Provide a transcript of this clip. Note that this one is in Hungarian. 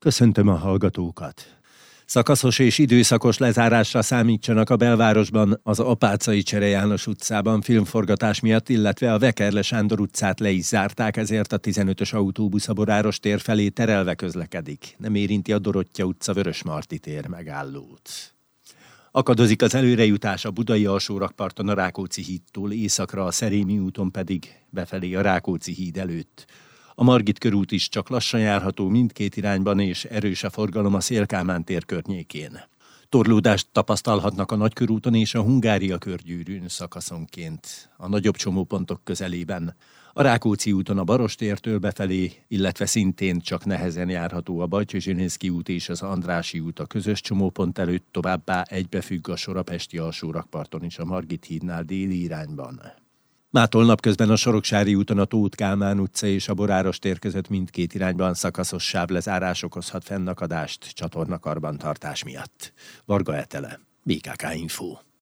Köszöntöm a hallgatókat! Szakaszos és időszakos lezárásra számítsanak a belvárosban, az Apáczai Csere János utcában filmforgatás miatt, illetve a Vekerle Sándor utcát le is zárták, ezért a 15-ös autóbusz a Boráros tér felé terelve közlekedik. Nem érinti a Dorottya utca Vörösmarty tér megállót. Akadozik az előrejutás a budai alsórakparton a Rákóczi hídtól északra, a Szerémi úton pedig befelé a Rákóczi híd előtt. A Margit körút is csak lassan járható mindkét irányban, és erős a forgalom a Széll-Kálmán tér környékén. Torlódást tapasztalhatnak a Nagykörúton és a Hungária körgyűrűn szakaszonként, a nagyobb csomópontok közelében. A Rákóczi úton a Barostértől befelé, illetve szintén csak nehezen járható a Bajcsy-Zsilinszky út és az Andrássy út a közös csomópont előtt, továbbá egybefügg a sor a pesti alsórakparton is a Margit hídnál déli irányban. Mától napközben a Soroksári úton a Tóth Kálmán utca és a Boráros tér között mindkét irányban szakaszos sávlezárás okozhat fennakadást csatornakarbantartás miatt. Varga Etele, BKK Info.